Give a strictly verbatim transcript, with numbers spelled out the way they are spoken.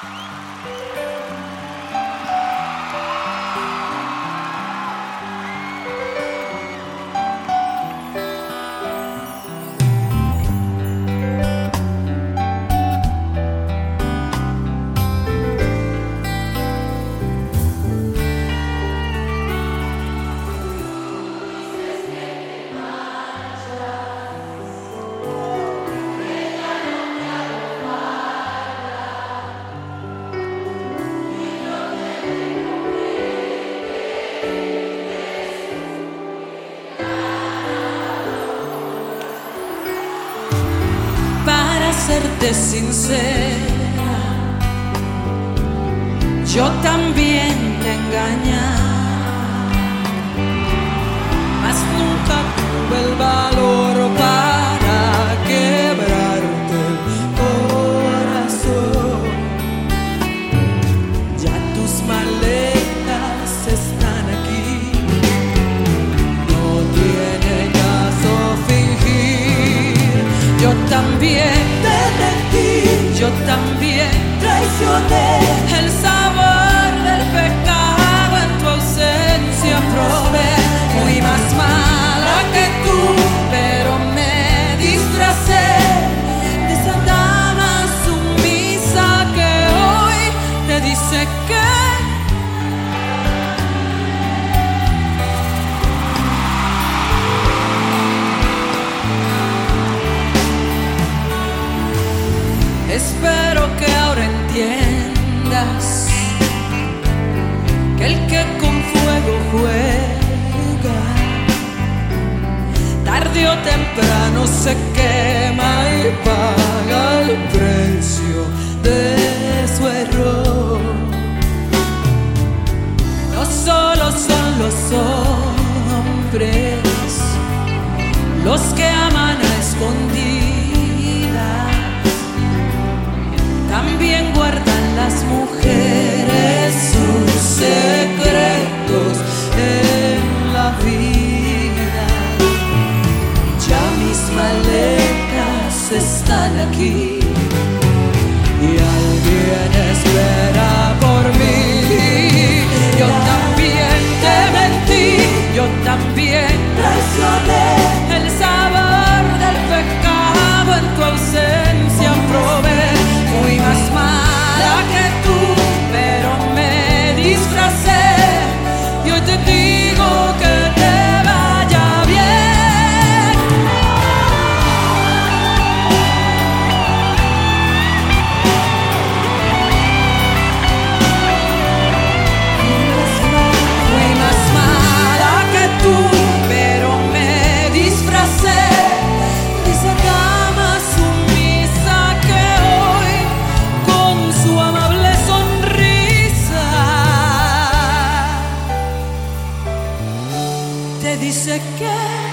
Serte sincera, yo también te engañaba, mas nunca tuve el valor para quebrarte el corazón. Ya tus maletas están aquí, no tiene caso fingir. Yo también yo también traicioné, el sabor del pecado en tu ausencia probé. Fui más mala que tú, pero me disfracé de esa dama sumisa que hoy te dice que espero que ahora entiendas que el que con fuego juega, tarde o temprano se quema y paga el precio de su error. No solo son los hombres los que aman a escondidas, también guardan las mujeres sus secretos en la vida. Ya mis maletas están aquí y alguien espera por mí. Yo también te mentí, yo también traicioné, el sabor del pecado en tu ausencia probé. Fui más mala que tú, pero me disfracé y hoy te digo que te vaya bien. Fui más mala que tú, pero me disfracé de esa dama sumisa que hoy con su amable sonrisa te dice que